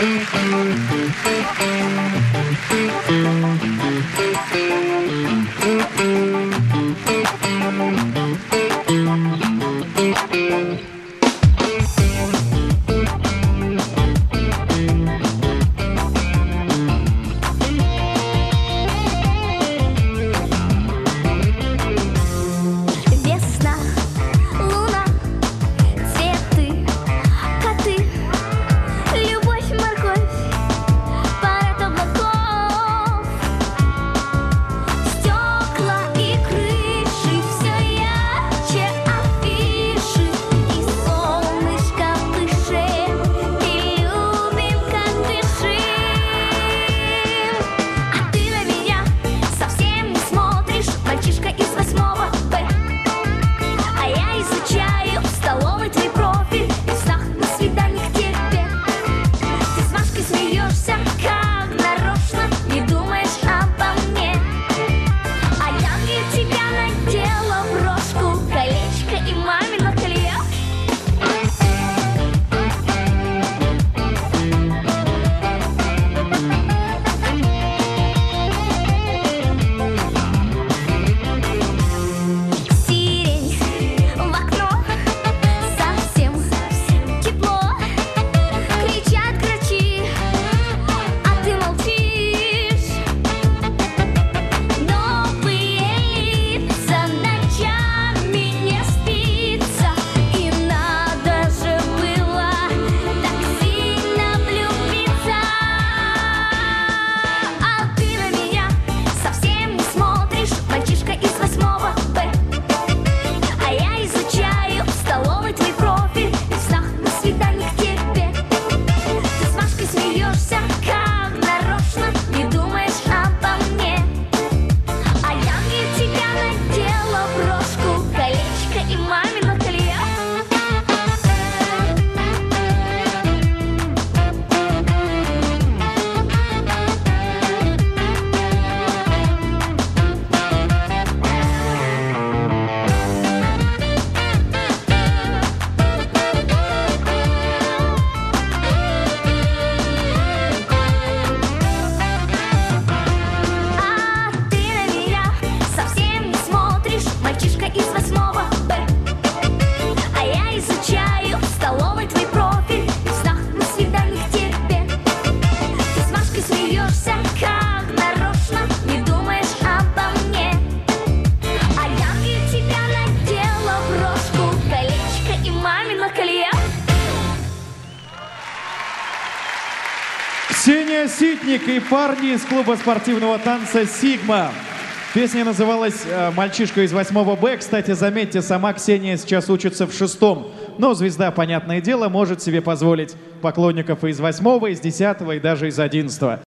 Ксения Ситник и парни из клуба спортивного танца «Сигма». Песня называлась «Мальчишка из 8 Б». Кстати, заметьте, сама Ксения сейчас учится в 6-м. Но звезда, понятное дело, может себе позволить поклонников из 8, из 10 и даже из 11.